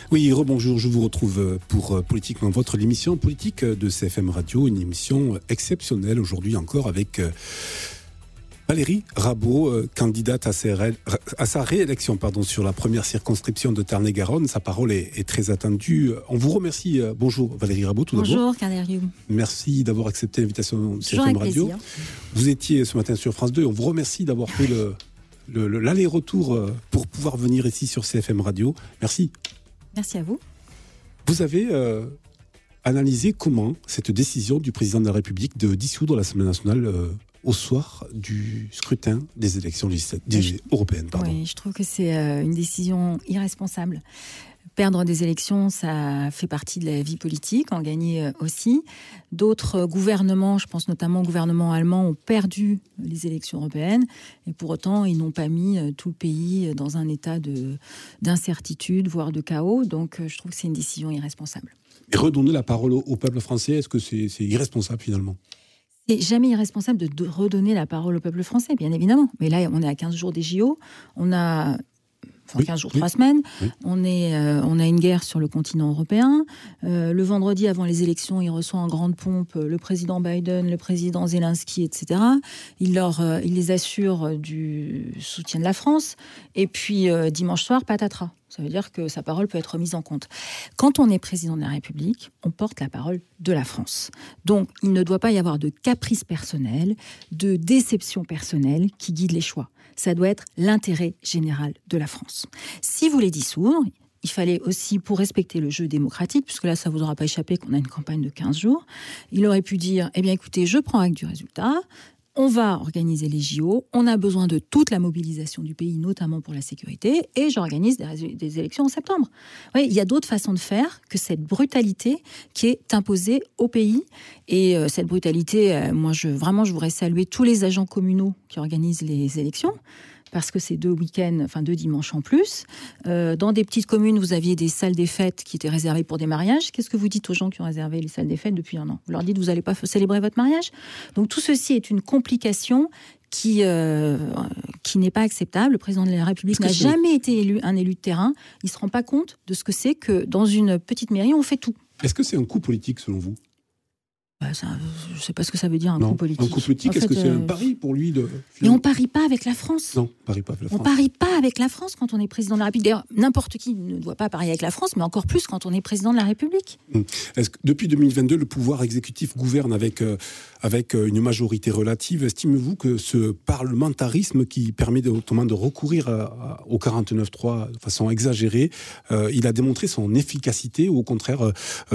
Oui, rebonjour, je vous retrouve pour Politiquement Votre, l'émission politique de CFM Radio, une émission exceptionnelle aujourd'hui encore avec Valérie Rabault, candidate à sa réélection sur la première circonscription de Tarn-et-Garonne. Sa parole est très attendue. On vous remercie. Bonjour Valérie Rabault, tout d'abord. Bonjour Cardériou. Merci d'avoir accepté l'invitation de CFM Radio. Plaisir. Vous étiez ce matin sur France 2. On vous remercie d'avoir fait l'aller-retour pour pouvoir venir ici sur CFM Radio. Merci. Merci à vous. Vous avez analysé comment cette décision du président de la République de dissoudre l'Assemblée nationale au soir du scrutin des élections européennes. Oui, je trouve que c'est une décision irresponsable. Perdre des élections, ça fait partie de la vie politique, en gagner aussi. D'autres gouvernements, je pense notamment au gouvernement allemand, ont perdu les élections européennes. Et pour autant, ils n'ont pas mis tout le pays dans un état d'incertitude, voire de chaos. Donc, je trouve que c'est une décision irresponsable. Et redonner la parole au peuple français, est-ce que c'est irresponsable finalement ? C'est jamais irresponsable de redonner la parole au peuple français, bien évidemment. Mais là, on est à 15 jours des JO. On a... 15 jours, 3 semaines. Oui. On a une guerre sur le continent européen. Le vendredi, avant les élections, il reçoit en grande pompe le président Biden, le président Zelensky, etc. Il les assure du soutien de la France. Et puis, dimanche soir, patatras. Ça veut dire que sa parole peut être remise en compte. Quand on est président de la République, on porte la parole de la France. Donc, il ne doit pas y avoir de caprice personnel, de déception personnelle qui guide les choix. Ça doit être l'intérêt général de la France. Si vous voulez dissoudre, il fallait aussi, pour respecter le jeu démocratique, puisque là, ça ne vous aura pas échappé qu'on a une campagne de 15 jours, il aurait pu dire, eh bien écoutez, je prends acte du résultat, on va organiser les JO, on a besoin de toute la mobilisation du pays, notamment pour la sécurité, et j'organise des élections en septembre. Oui, il y a d'autres façons de faire que cette brutalité qui est imposée au pays. Et cette brutalité, moi, je voudrais saluer tous les agents communaux qui organisent les élections, parce que c'est 2 week-ends, 2 dimanches en plus. Dans des petites communes, vous aviez des salles des fêtes qui étaient réservées pour des mariages. Qu'est-ce que vous dites aux gens qui ont réservé les salles des fêtes depuis 1 an ? Vous leur dites, vous n'allez pas célébrer votre mariage ? Donc tout ceci est une complication qui n'est pas acceptable. Le président de la République n'a jamais été un élu de terrain. Il ne se rend pas compte de ce que c'est que dans une petite mairie, on fait tout. Est-ce que c'est un coup politique selon vous ? Je ne sais pas ce que ça veut dire, un coup politique. Un coup politique, est-ce que c'est un pari pour lui de... Mais on ne parie pas avec la France. Non, on ne parie pas avec la France. On ne parie pas avec la France quand on est président de la République. D'ailleurs, n'importe qui ne doit pas parier avec la France, mais encore plus quand on est président de la République. Est-ce que depuis 2022, le pouvoir exécutif gouverne avec une majorité relative ? Estimez-vous que ce parlementarisme qui permet notamment de recourir au 49.3 de façon exagérée, il a démontré son efficacité ou au contraire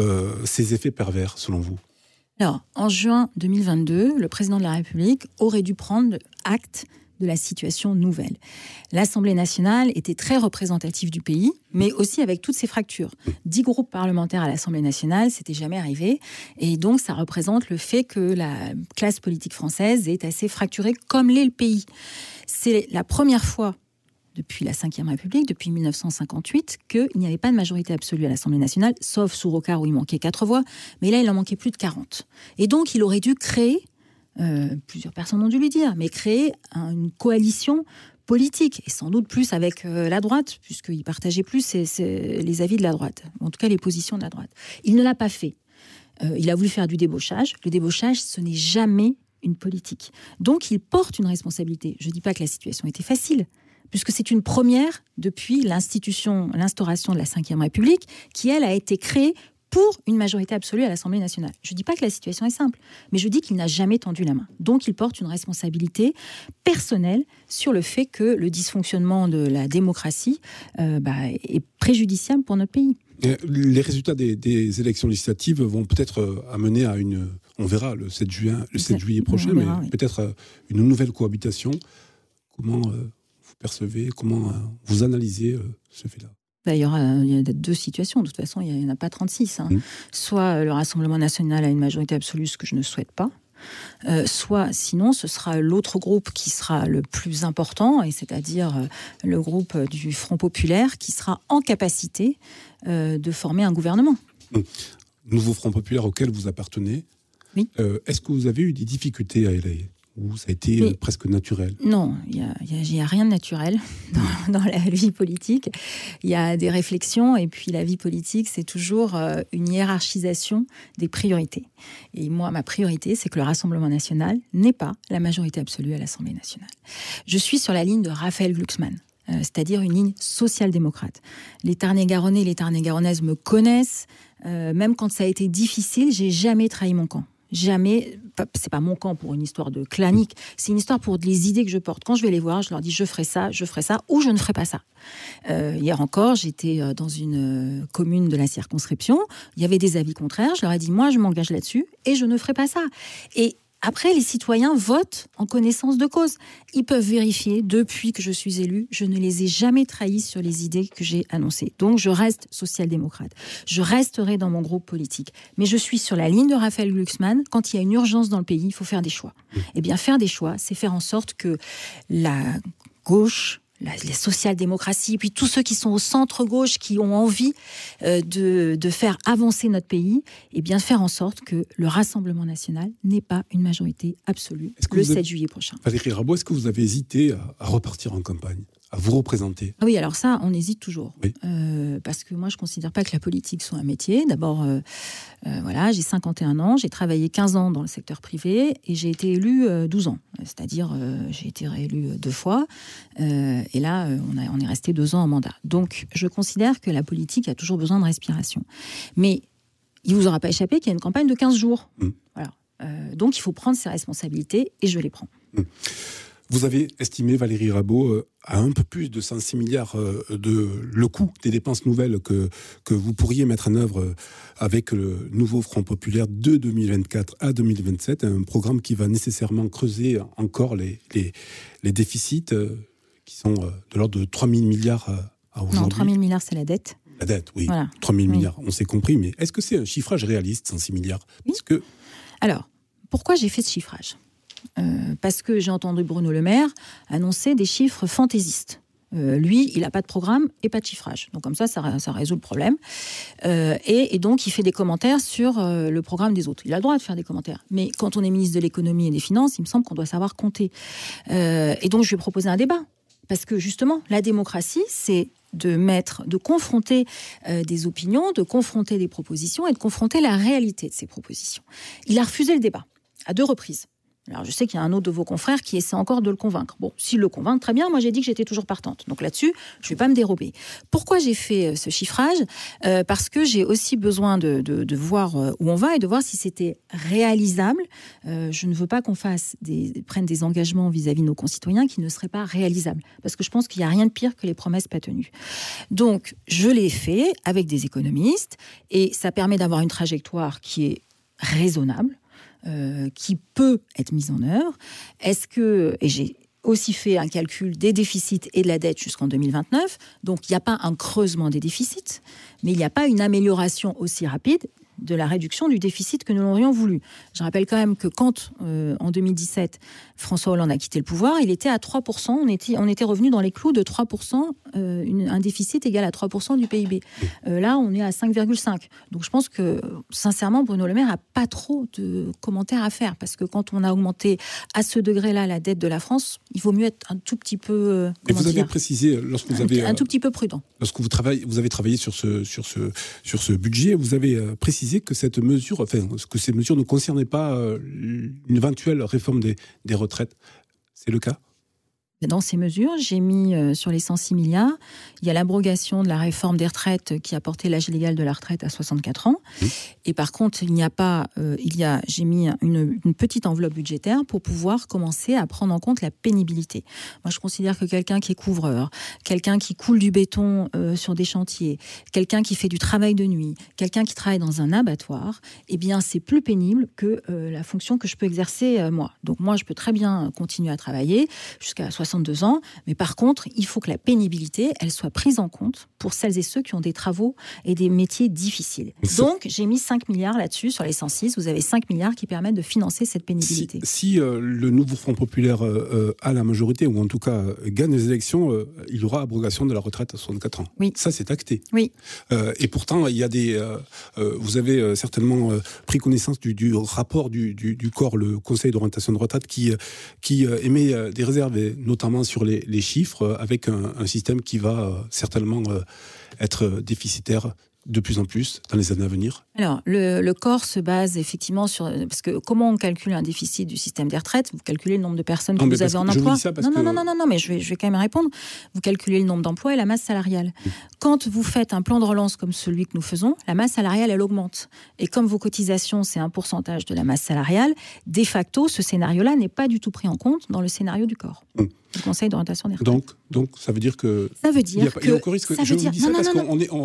ses effets pervers, selon vous ? Alors, en juin 2022, le président de la République aurait dû prendre acte de la situation nouvelle. L'Assemblée nationale était très représentative du pays, mais aussi avec toutes ses fractures. 10 groupes parlementaires à l'Assemblée nationale, c'était jamais arrivé. Et donc, ça représente le fait que la classe politique française est assez fracturée, comme l'est le pays. C'est la première fois depuis la Ve République, depuis 1958, qu'il n'y avait pas de majorité absolue à l'Assemblée nationale, sauf sous Rocard où il manquait 4 voix, mais là il en manquait plus de 40. Et donc il aurait dû créer, plusieurs personnes ont dû lui dire, mais créer une coalition politique, et sans doute plus avec la droite, puisqu'il partageait plus les avis de la droite, en tout cas les positions de la droite. Il ne l'a pas fait. Il a voulu faire du débauchage. Le débauchage, ce n'est jamais une politique. Donc il porte une responsabilité. Je ne dis pas que la situation était facile, puisque c'est une première depuis l'instauration de la Ve République, qui, elle, a été créée pour une majorité absolue à l'Assemblée nationale. Je ne dis pas que la situation est simple, mais je dis qu'il n'a jamais tendu la main. Donc, il porte une responsabilité personnelle sur le fait que le dysfonctionnement de la démocratie est préjudiciable pour notre pays. Les résultats des élections législatives vont peut-être amener à une... On verra le 7 juillet prochain, mais peut-être une nouvelle cohabitation. Comment... vous percevez, comment vous analysez ce fait-là ? Il y a 2 situations. De toute façon, il n'y en a pas 36. Soit le Rassemblement national a une majorité absolue, ce que je ne souhaite pas. Soit, sinon, ce sera l'autre groupe qui sera le plus important, et c'est-à-dire le groupe du Front populaire, qui sera en capacité de former un gouvernement. Nouveau Front populaire auquel vous appartenez. Oui. Est-ce que vous avez eu des difficultés à élayer Ou ça a été presque naturel? Non, il y a rien de naturel dans la vie politique. Il y a des réflexions, et puis la vie politique, c'est toujours une hiérarchisation des priorités. Et moi, ma priorité, c'est que le Rassemblement national n'ait pas la majorité absolue à l'Assemblée nationale. Je suis sur la ligne de Raphaël Glucksmann, c'est-à-dire une ligne social-démocrate. Les Tarn-et-Garonnais et les Tarn-et-Garonnaises me connaissent. Même quand ça a été difficile, j'ai jamais trahi mon camp. Jamais, c'est pas mon camp pour une histoire de clanique, c'est une histoire pour les idées que je porte. Quand je vais les voir, je leur dis je ferai ça, ou je ne ferai pas ça. Hier encore, j'étais dans une commune de la circonscription, il y avait des avis contraires, je leur ai dit moi je m'engage là-dessus et je ne ferai pas ça. Et après, les citoyens votent en connaissance de cause. Ils peuvent vérifier, depuis que je suis élue, je ne les ai jamais trahis sur les idées que j'ai annoncées. Donc, je reste social-démocrate. Je resterai dans mon groupe politique. Mais je suis sur la ligne de Raphaël Glucksmann. Quand il y a une urgence dans le pays, il faut faire des choix. Eh bien, faire des choix, c'est faire en sorte que la gauche, les social-démocraties, puis tous ceux qui sont au centre-gauche, qui ont envie de faire avancer notre pays, et bien faire en sorte que le Rassemblement national n'ait pas une majorité absolue le 7 juillet prochain. Valérie Rabault, est-ce que vous avez hésité à repartir en campagne, à vous représenter? Oui, alors ça, on hésite toujours. Oui. Parce que moi, je ne considère pas que la politique soit un métier. D'abord, voilà, j'ai 51 ans, j'ai travaillé 15 ans dans le secteur privé et j'ai été élue 12 ans. C'est-à-dire, j'ai été réélue 2 fois. Et là, on est resté 2 ans en mandat. Donc, je considère que la politique a toujours besoin de respiration. Mais il ne vous aura pas échappé qu'il y a une campagne de 15 jours. Voilà. Donc, il faut prendre ses responsabilités et je les prends. Vous avez estimé, Valérie Rabault, à un peu plus de 106 milliards le coût des dépenses nouvelles que vous pourriez mettre en œuvre avec le nouveau Front populaire de 2024 à 2027, un programme qui va nécessairement creuser encore les déficits qui sont de l'ordre de 3 000 milliards à aujourd'hui. Non, 3 000 milliards, c'est la dette. La dette, oui. Voilà. 3 000 milliards, on s'est compris, mais est-ce que c'est un chiffrage réaliste, 106 milliards? Parce que... Alors, pourquoi j'ai fait ce chiffrage? Parce que j'ai entendu Bruno Le Maire annoncer des chiffres fantaisistes. Lui, il n'a pas de programme et pas de chiffrage. Donc comme ça résout le problème. Et donc, il fait des commentaires sur le programme des autres. Il a le droit de faire des commentaires. Mais quand on est ministre de l'économie et des finances, il me semble qu'on doit savoir compter. Et donc, je lui ai proposé un débat. Parce que justement, la démocratie, c'est de confronter des opinions, de confronter des propositions et de confronter la réalité de ces propositions. Il a refusé le débat à 2 reprises. Alors, je sais qu'il y a un autre de vos confrères qui essaie encore de le convaincre. Bon, s'il le convainc, très bien. Moi, j'ai dit que j'étais toujours partante. Donc là-dessus, je ne vais pas me dérober. Pourquoi j'ai fait ce chiffrage ? Parce que j'ai aussi besoin de voir où on va et de voir si c'était réalisable. Je ne veux pas qu'on prenne des engagements vis-à-vis de nos concitoyens qui ne seraient pas réalisables. Parce que je pense qu'il n'y a rien de pire que les promesses pas tenues. Donc, je l'ai fait avec des économistes et ça permet d'avoir une trajectoire qui est raisonnable. Qui peut être mise en œuvre. Et j'ai aussi fait un calcul des déficits et de la dette jusqu'en 2029. Donc, il n'y a pas un creusement des déficits, mais il n'y a pas une amélioration aussi rapide de la réduction du déficit que nous l'aurions voulu. Je rappelle quand même que quand, en 2017, François Hollande a quitté le pouvoir, il était à 3%, on était revenu dans les clous de 3%, un déficit égal à 3% du PIB. Là, on est à 5,5%. Donc je pense que, sincèrement, Bruno Le Maire n'a pas trop de commentaires à faire, parce que quand on a augmenté à ce degré-là la dette de la France, il vaut mieux être un tout petit peu... Et vous avez précisé, lorsque vous avez... Un tout petit peu prudent. Lorsque vous avez travaillé sur ce budget, vous avez précisé que ces mesures ne concernaient pas une éventuelle réforme des retraites. C'est le cas ? Dans ces mesures, j'ai mis sur les 106 milliards, il y a l'abrogation de la réforme des retraites qui a porté l'âge légal de la retraite à 64 ans. Et par contre, j'ai mis une petite enveloppe budgétaire pour pouvoir commencer à prendre en compte la pénibilité. Moi, je considère que quelqu'un qui est couvreur, quelqu'un qui coule du béton sur des chantiers, quelqu'un qui fait du travail de nuit, quelqu'un qui travaille dans un abattoir, eh bien, c'est plus pénible que la fonction que je peux exercer moi. Donc moi, je peux très bien continuer à travailler jusqu'à 60 62 ans. Mais par contre, il faut que la pénibilité, elle soit prise en compte pour celles et ceux qui ont des travaux et des métiers difficiles. Donc, j'ai mis 5 milliards là-dessus, sur les 106. Vous avez 5 milliards qui permettent de financer cette pénibilité. Si le nouveau Front populaire a la majorité, ou en tout cas gagne les élections, il y aura abrogation de la retraite à 64 ans. Oui. Ça, c'est acté. Oui. Et pourtant, il y a vous avez certainement pris connaissance du rapport du corps, le Conseil d'orientation de retraite, qui émet des réserves, notamment sur les chiffres, avec un système qui va certainement être déficitaire de plus en plus dans les années à venir. Alors, le corps se base effectivement sur... Parce que comment on calcule un déficit du système des retraites ? Vous calculez le nombre de personnes que vous avez en emploi. Non, mais je vais quand même répondre. Vous calculez le nombre d'emplois et la masse salariale. Quand vous faites un plan de relance comme celui que nous faisons, la masse salariale, elle augmente. Et comme vos cotisations, c'est un pourcentage de la masse salariale, de facto, ce scénario-là n'est pas du tout pris en compte dans le scénario du corps. Le Conseil d'orientation des retraites. Donc, ça veut dire que... Ça veut dire que... Il y a aucun risque. Je vous dis ça parce qu'on est...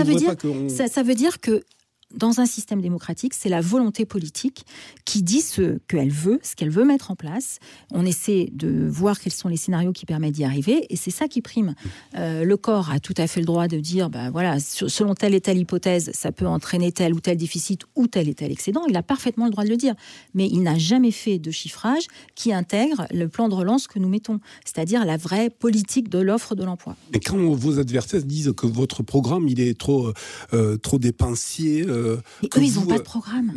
Ça veut dire que dans un système démocratique, c'est la volonté politique qui dit ce qu'elle veut, ce qu'elle veut mettre en place. On essaie de voir quels sont les scénarios qui permettent d'y arriver, et c'est ça qui prime. Le corps a tout à fait le droit de dire, voilà, selon telle et telle hypothèse, ça peut entraîner tel ou tel déficit ou tel et tel excédent. Il a parfaitement le droit de le dire. Mais il n'a jamais fait de chiffrage qui intègre le plan de relance que nous mettons, c'est-à-dire la vraie politique de l'offre de l'emploi. Et quand vos adversaires disent que votre programme, il est trop dépensier... Mais eux, ils n'ont pas de programme.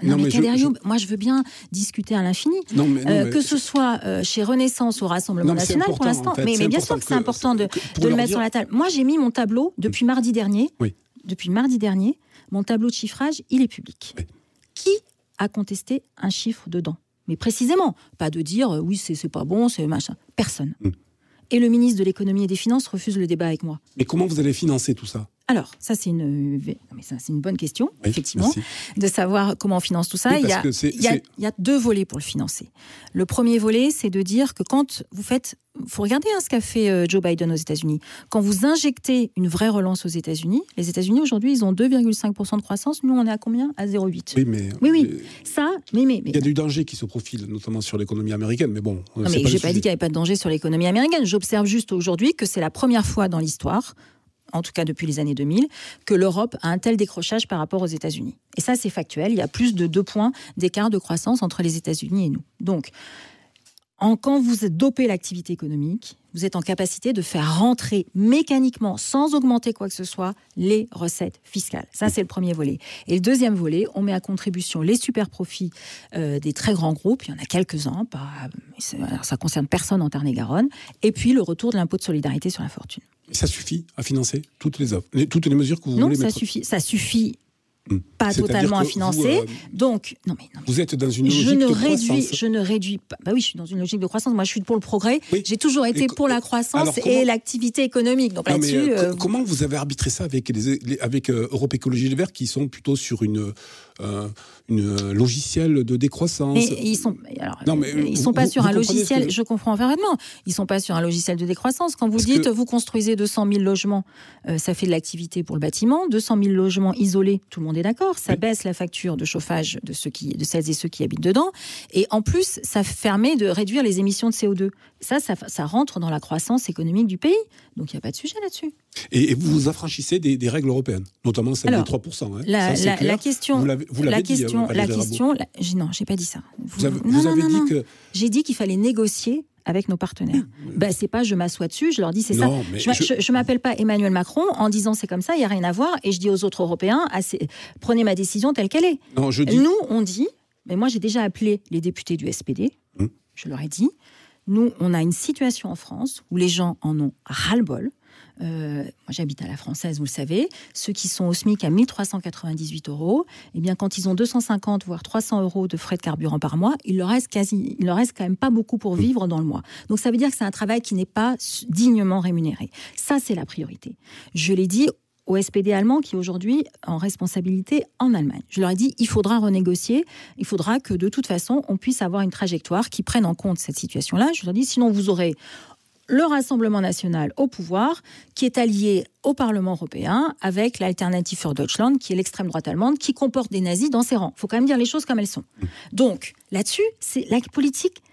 Moi, je veux bien discuter à l'infini. Que ce soit chez Renaissance ou Rassemblement National, pour l'instant. Mais bien sûr que c'est important de le mettre sur la table. Moi, j'ai mis mon tableau depuis mardi dernier. Oui. Depuis mardi dernier, mon tableau de chiffrage, il est public. Oui. Qui a contesté un chiffre dedans ? Mais précisément, pas de dire oui, c'est pas bon, c'est machin. Personne. Et le ministre de l'économie et des finances refuse le débat avec moi. Mais comment vous allez financer tout ça ? Alors, ça c'est une bonne question, oui, effectivement, merci. De savoir comment on finance tout ça. Oui, il y a 2 volets pour le financer. Le premier volet, c'est de dire que quand vous faites... Il faut regarder ce qu'a fait Joe Biden aux États-Unis. Quand vous injectez une vraie relance aux États-Unis, les États-Unis aujourd'hui, ils ont 2,5% de croissance. Nous, on est à combien ? À 0,8. Oui, mais... Il y a du danger qui se profile, notamment sur l'économie américaine, mais bon... Non, mais je n'ai pas dit qu'il n'y avait pas de danger sur l'économie américaine. J'observe juste aujourd'hui que c'est la première fois dans l'histoire, en tout cas depuis les années 2000, que l'Europe a un tel décrochage par rapport aux États-Unis. Et ça, c'est factuel. Il y a plus de 2 points d'écart de croissance entre les États-Unis et nous. Donc, quand vous dopez l'activité économique, vous êtes en capacité de faire rentrer mécaniquement, sans augmenter quoi que ce soit, les recettes fiscales. Ça, c'est le premier volet. Et le deuxième volet, on met à contribution les super profits des très grands groupes. Il y en a quelques-uns. Ça concerne personne en Tarn-et-Garonne. Et puis, le retour de l'impôt de solidarité sur la fortune. Et ça suffit à financer toutes les mesures que vous voulez mettre ? Non, ça suffit. Pas totalement à financer. Donc, non. Vous êtes dans une logique de croissance. Je ne réduis pas. Bah oui, je suis dans une logique de croissance. Moi, je suis pour le progrès. Oui. J'ai toujours été pour la croissance et l'activité économique. Donc là-dessus. Comment vous avez arbitré ça avec Europe Écologie Les Verts, qui sont plutôt sur une logiciel de décroissance. Mais ils sont pas sur un logiciel. Je comprends parfaitement. Ils sont pas sur un logiciel de décroissance. Quand vous dites vous construisez 200 000 logements, ça fait de l'activité pour le bâtiment. 200 000 logements isolés, tout le monde est d'accord. Ça baisse la facture de chauffage de celles et ceux qui habitent dedans. Et en plus, ça permet de réduire les émissions de CO2. Ça rentre dans la croissance économique du pays. Donc il n'y a pas de sujet là-dessus. Et vous vous affranchissez des règles européennes, notamment celle des 3%. Hein. La question, non, j'ai pas dit ça. Vous avez dit que... J'ai dit qu'il fallait négocier avec nos partenaires. C'est pas je m'assois dessus, je leur dis c'est ça. Je m'appelle pas Emmanuel Macron en disant c'est comme ça, il n'y a rien à voir, et je dis aux autres Européens, prenez ma décision telle qu'elle est. Nous, on dit, mais moi j'ai déjà appelé les députés du SPD, je leur ai dit, nous, on a une situation en France où les gens en ont ras-le-bol. Moi, j'habite à la Française, vous le savez. Ceux qui sont au SMIC à 1 398 €, eh bien, quand ils ont 250 voire 300 € de frais de carburant par mois, il leur reste quand même pas beaucoup pour vivre dans le mois. Donc, ça veut dire que c'est un travail qui n'est pas dignement rémunéré. Ça, c'est la priorité. Je l'ai dit au SPD allemand qui est aujourd'hui en responsabilité en Allemagne. Je leur ai dit, il faudra renégocier, il faudra que de toute façon, on puisse avoir une trajectoire qui prenne en compte cette situation-là. Je leur ai dit, sinon vous aurez le Rassemblement national au pouvoir, qui est allié au Parlement européen avec l'Alternative für Deutschland, qui est l'extrême droite allemande, qui comporte des nazis dans ses rangs. Il faut quand même dire les choses comme elles sont. Donc, là-dessus, la politique,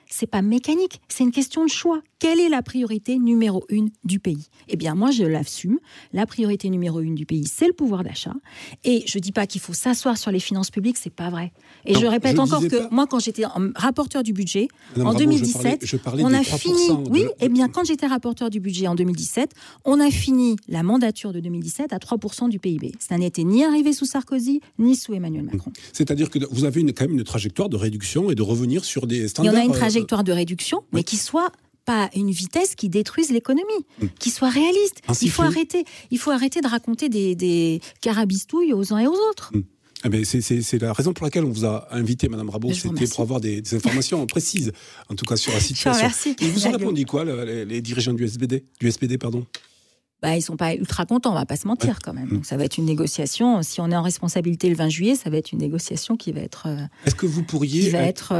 c'est pas mécanique, c'est une question de choix. Quelle est la priorité numéro 1 du pays ? Eh bien, moi, je l'assume. La priorité numéro 1 du pays, c'est le pouvoir d'achat. Et je dis pas qu'il faut s'asseoir sur les finances publiques, c'est pas vrai. Et non, je répète encore que moi, quand j'étais rapporteur du budget, en 2017, on a fini... Oui, eh bien, quand j'étais rapporteur du budget en 2017, on a fini la mandature de 2017 à 3% du PIB. Ça n'était ni arrivé sous Sarkozy, ni sous Emmanuel Macron. C'est-à-dire que vous avez quand même une trajectoire de réduction et de revenir sur des standards... Il y en a une trajectoire de réduction, mais qui soit pas une vitesse qui détruise l'économie, qui soit réaliste. Il faut arrêter de raconter des carabistouilles aux uns et aux autres. Eh bien, c'est la raison pour laquelle on vous a invité, Madame Rabault, c'était pour avoir des informations précises, en tout cas sur la situation. Ils vous ont répondu quoi, les dirigeants du SPD, Ils ne sont pas ultra contents, on ne va pas se mentir quand même. Donc ça va être une négociation. Si on est en responsabilité le 20 juillet, ça va être une négociation qui va être... Est-ce que vous pourriez...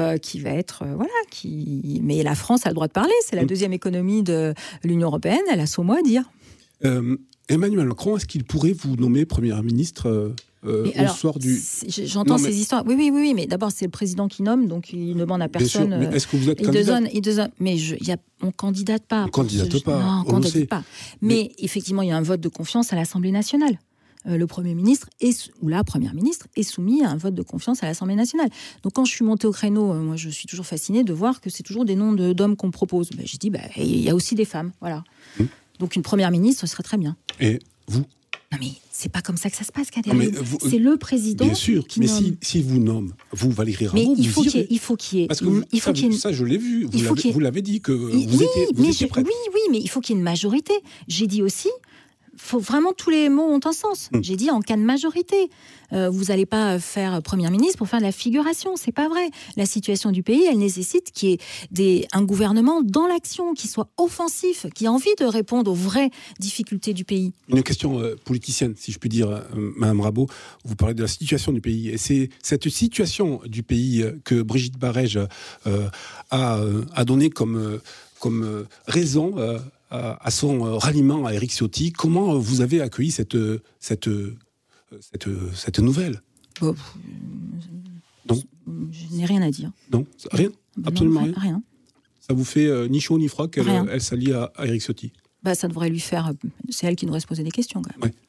Mais la France a le droit de parler. C'est la deuxième économie de l'Union européenne. Elle a son mot à dire. Emmanuel Macron, est-ce qu'il pourrait vous nommer Premier ministre au soir du... J'entends ces histoires. Oui, mais d'abord, c'est le président qui nomme, donc il ne demande à personne. Bien sûr, mais est-ce que vous êtes candidat ? Mais on ne candidate pas. On ne candidate pas. Non, on ne candidate pas. Mais effectivement, il y a un vote de confiance à l'Assemblée nationale. Le Premier ministre ou la Première ministre est soumis à un vote de confiance à l'Assemblée nationale. Donc quand je suis montée au créneau, moi je suis toujours fascinée de voir que c'est toujours des noms d'hommes qu'on propose. J'ai dit, il y a aussi des femmes. Voilà. Donc une Première ministre, ce serait très bien. Et vous ? Non mais c'est pas comme ça que ça se passe, Kader. C'est le président bien sûr, qui mais nomme. Si vous nomme, vous Valérie Rabault, mais il faut qu'il y ait... Parce que ça je l'ai vu, vous l'avez dit que vous étiez prête. Oui, mais il faut qu'il y ait une majorité. J'ai dit aussi... Vraiment, tous les mots ont un sens. J'ai dit en cas de majorité. Vous n'allez pas faire Premier ministre pour faire de la figuration. C'est pas vrai. La situation du pays, elle nécessite qu'il y ait un gouvernement dans l'action, qui soit offensif, qui a envie de répondre aux vraies difficultés du pays. Une question politicienne, si je puis dire, Madame Rabault. Vous parlez de la situation du pays. Et c'est cette situation du pays que Brigitte Barège a donné comme raison... à son ralliement à Éric Ciotti. Comment vous avez accueilli cette nouvelle ? Non. Je n'ai rien à dire. Non, rien ? Absolument rien. Ça vous fait ni chaud ni froid qu'elle s'allie à Éric Ciotti ? Ça devrait lui faire... C'est elle qui devrait se poser des questions, quand même.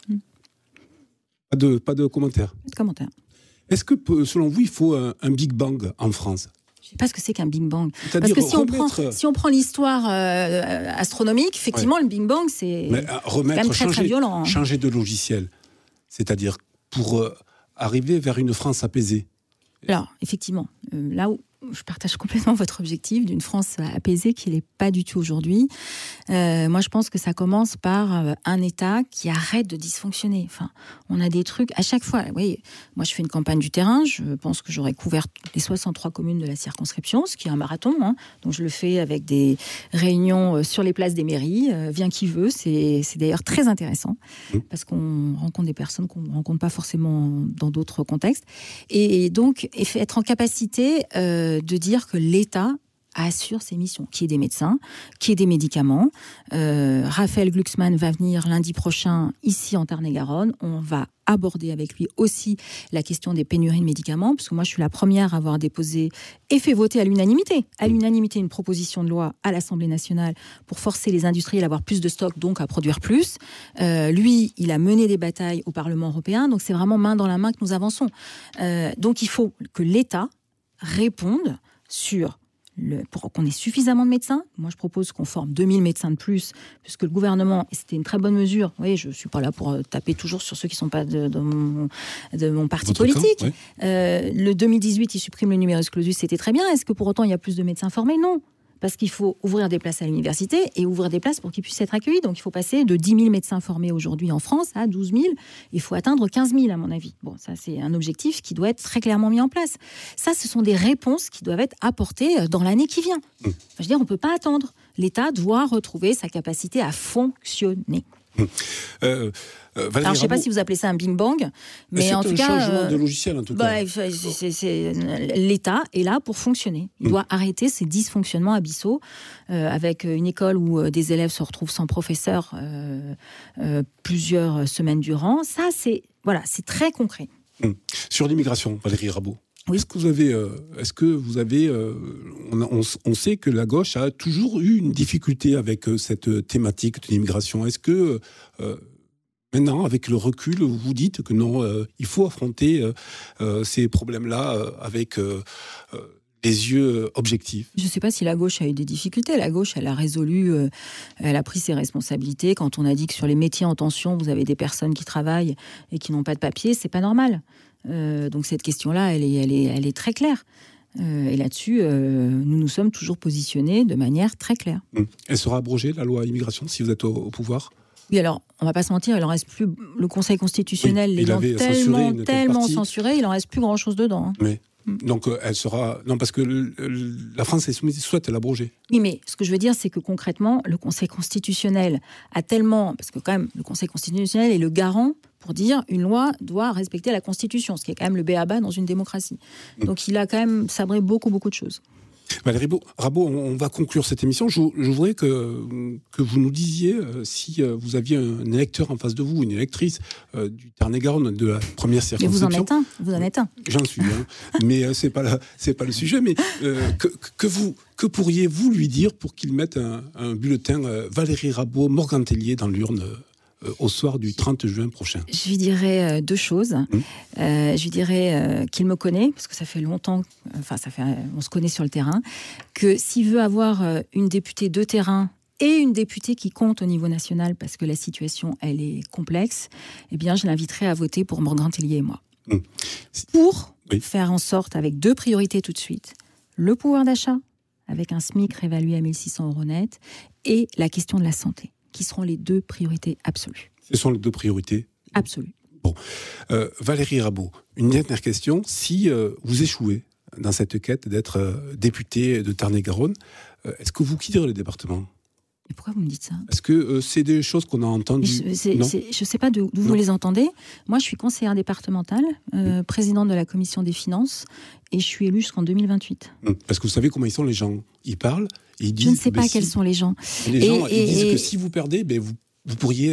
Ouais. Pas de commentaires ? Pas de commentaires. Est-ce que, selon vous, il faut un Big Bang en France ? Je ne sais pas ce que c'est qu'un Big Bang. Parce que si on prend l'histoire astronomique, effectivement, le Big Bang, c'est quand même très violent. Changer de logiciel, c'est-à-dire pour arriver vers une France apaisée. Alors, effectivement, là où je partage complètement votre objectif d'une France apaisée qui n'est pas du tout aujourd'hui. Moi, je pense que ça commence par un État qui arrête de dysfonctionner. Enfin, on a des trucs à chaque fois. Oui, moi, je fais une campagne du terrain. Je pense que j'aurais couvert les 63 communes de la circonscription, ce qui est un marathon. Donc, je le fais avec des réunions sur les places des mairies. Vient qui veut. C'est d'ailleurs très intéressant parce qu'on rencontre des personnes qu'on ne rencontre pas forcément dans d'autres contextes. Et donc, être en capacité de dire que l'État assure ses missions, qu'il y ait des médecins, qu'il y ait des médicaments. Raphaël Glucksmann va venir lundi prochain ici en Tarn-et-Garonne. On va aborder avec lui aussi la question des pénuries de médicaments, parce que moi je suis la première à avoir déposé et fait voter à l'unanimité une proposition de loi à l'Assemblée nationale pour forcer les industriels à avoir plus de stock, donc à produire plus. Lui, il a mené des batailles au Parlement européen, donc c'est vraiment main dans la main que nous avançons. Donc il faut que l'État répondre pour qu'on ait suffisamment de médecins. Moi, je propose qu'on forme 2000 médecins de plus, puisque le gouvernement, et c'était une très bonne mesure, oui, je ne suis pas là pour taper toujours sur ceux qui ne sont pas de mon parti politique. Le 2018, il supprime le numerus clausus, c'était très bien. Est-ce que pour autant, il y a plus de médecins formés ? Non. Parce qu'il faut ouvrir des places à l'université et ouvrir des places pour qu'ils puissent être accueillis. Donc, il faut passer de 10 000 médecins formés aujourd'hui en France à 12 000. Il faut atteindre 15 000, à mon avis. Bon, ça, c'est un objectif qui doit être très clairement mis en place. Ça, ce sont des réponses qui doivent être apportées dans l'année qui vient. Enfin, je veux dire, on ne peut pas attendre. L'État doit retrouver sa capacité à fonctionner. Alors, je ne sais pas si vous appelez ça un Big Bang, mais en tout cas, c'est un changement de logiciel en tout cas. L'État est là pour fonctionner. Il doit arrêter ces dysfonctionnements abyssaux avec une école où des élèves se retrouvent sans professeur plusieurs semaines durant. Ça, c'est très concret. Sur l'immigration, Valérie Rabault. Oui. Est-ce que vous avez, on sait que la gauche a toujours eu une difficulté avec cette thématique de l'immigration. Est-ce que maintenant, avec le recul, vous dites que non, il faut affronter ces problèmes-là avec les yeux objectifs? Je ne sais pas si la gauche a eu des difficultés. La gauche, elle a résolu, elle a pris ses responsabilités. Quand on a dit que sur les métiers en tension, vous avez des personnes qui travaillent et qui n'ont pas de papier, c'est pas normal. Donc cette question-là, elle est très claire. Et là-dessus, nous nous sommes toujours positionnés de manière très claire. Elle sera abrogée, la loi immigration, si vous êtes au pouvoir? Oui, alors, on ne va pas se mentir, il n'en reste plus. Le Conseil constitutionnel l'ayant tellement censuré, il n'en reste plus grand-chose dedans. Mais, donc, elle sera... Non, parce que la France souhaite l'abroger. Oui, mais ce que je veux dire, c'est que concrètement, le Conseil constitutionnel a tellement... Parce que quand même, le Conseil constitutionnel est le garant pour dire une loi doit respecter la Constitution, ce qui est quand même le b.a.-ba dans une démocratie. Donc, il a quand même sabré beaucoup de choses. Valérie Rabault, on va conclure cette émission. Je voudrais que vous nous disiez si vous aviez un électeur en face de vous, une électrice du Tarn-et-Garonne, de la première circonscription. Mais vous en êtes un. J'en suis un. Mais c'est pas le sujet. Mais que pourriez-vous lui dire pour qu'il mette un bulletin Valérie Rabault, Morgan-Tellier dans l'urne au soir du 30 juin prochain? Je lui dirais deux choses. Je lui dirais qu'il me connaît, parce que ça fait longtemps, on se connaît sur le terrain, que s'il veut avoir une députée de terrain et une députée qui compte au niveau national, parce que la situation, elle est complexe, eh bien, je l'inviterai à voter pour Morgan-Tellier et moi. Pour faire en sorte, avec deux priorités tout de suite, le pouvoir d'achat, avec un SMIC réévalué à 1 600 € net, et la question de la santé, qui seront les deux priorités absolues. Ce sont les deux priorités absolues. Bon. Valérie Rabault, une dernière question. Si vous échouez dans cette quête d'être députée de Tarn-et-Garonne, est-ce que vous quitterez le département? Mais pourquoi vous me dites ça? Est-ce que c'est des choses qu'on a entendues? Je ne sais pas d'où vous les entendez. Moi, je suis conseillère départementale, présidente de la commission des finances, et je suis élue jusqu'en 2028. Parce que vous savez comment ils sont les gens. Ils parlent, ils disent... Je ne sais pas quels sont les gens. Les gens ils disent que si vous perdez, vous pourriez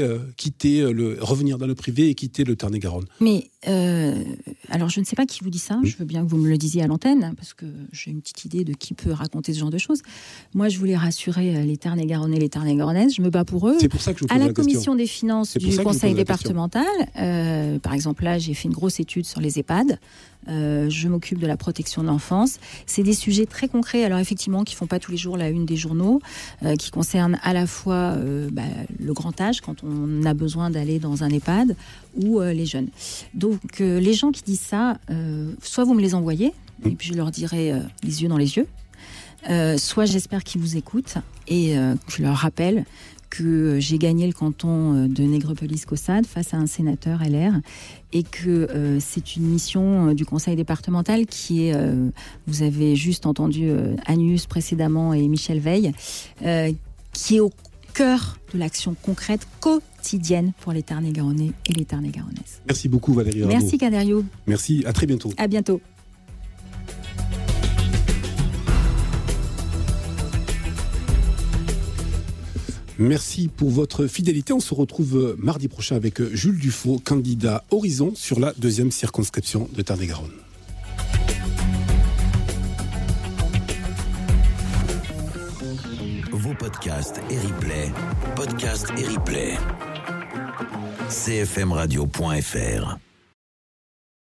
revenir dans le privé et quitter le Tarn-et-Garonne. Mais, alors je ne sais pas qui vous dit ça, je veux bien que vous me le disiez à l'antenne, parce que j'ai une petite idée de qui peut raconter ce genre de choses. Moi, je voulais rassurer les Tarn-et-Garonnais et les Tarn-et-Garonnaises, je me bats pour eux. C'est pour ça que je vous pose à la question. commission des finances du conseil départemental, par exemple là, j'ai fait une grosse étude sur les EHPAD. Je m'occupe de la protection de l'enfance. C'est des sujets très concrets, alors effectivement, qui ne font pas tous les jours la une des journaux, qui concernent à la fois le grand âge, quand on a besoin d'aller dans un EHPAD, ou les jeunes. Donc, les gens qui disent ça, soit vous me les envoyez, et puis je leur dirai les yeux dans les yeux, soit j'espère qu'ils vous écoutent, et je leur rappelle que j'ai gagné le canton de Nègrepelisse-Caussade face à un sénateur LR et que c'est une mission du conseil départemental qui est, vous avez juste entendu Agnus précédemment et Michel Veil, qui est au cœur de l'action concrète quotidienne pour les Tarn-et-Garonnais et les Tarn-et-Garonnaises. Merci beaucoup Valérie Rabault. Merci Kaderio. Merci, à très bientôt. À bientôt. Merci pour votre fidélité. On se retrouve mardi prochain avec Jules Dufaux, candidat Horizon sur la 2e circonscription de Tarn-et-Garonne. Vos podcasts et replays, CFMradio.fr.